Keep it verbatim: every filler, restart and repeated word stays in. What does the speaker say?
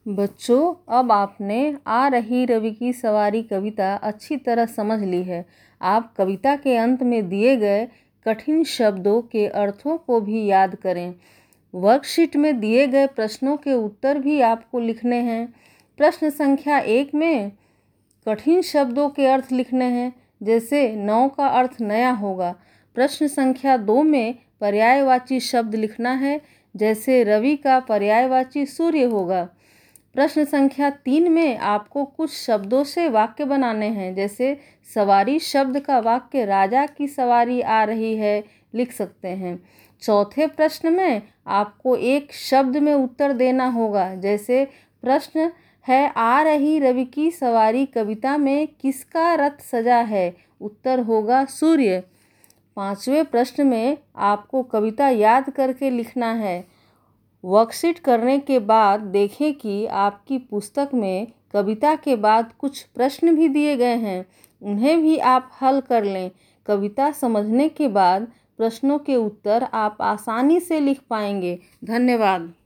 बच्चों, अब आपने आ रही रवि की सवारी कविता अच्छी तरह समझ ली है। आप कविता के अंत में दिए गए कठिन शब्दों के अर्थों को भी याद करें। वर्कशीट में दिए गए प्रश्नों के उत्तर भी आपको लिखने हैं। प्रश्न संख्या एक में कठिन शब्दों के अर्थ लिखने हैं, जैसे नौ का अर्थ नया होगा। प्रश्न संख्या दो में पर्यायवाची शब्द लिखना है, जैसे रवि का पर्यायवाची सूर्य होगा। प्रश्न संख्या तीन में आपको कुछ शब्दों से वाक्य बनाने हैं, जैसे सवारी शब्द का वाक्य राजा की सवारी आ रही है लिख सकते हैं। चौथे प्रश्न में आपको एक शब्द में उत्तर देना होगा, जैसे प्रश्न है आ रही रवि की सवारी कविता में किसका रथ सजा है, उत्तर होगा सूर्य। पांचवें प्रश्न में आपको कविता याद करके लिखना है। वर्कशीट करने के बाद देखें कि आपकी पुस्तक में कविता के बाद कुछ प्रश्न भी दिए गए हैं, उन्हें भी आप हल कर लें। कविता समझने के बाद प्रश्नों के उत्तर आप आसानी से लिख पाएंगे। धन्यवाद।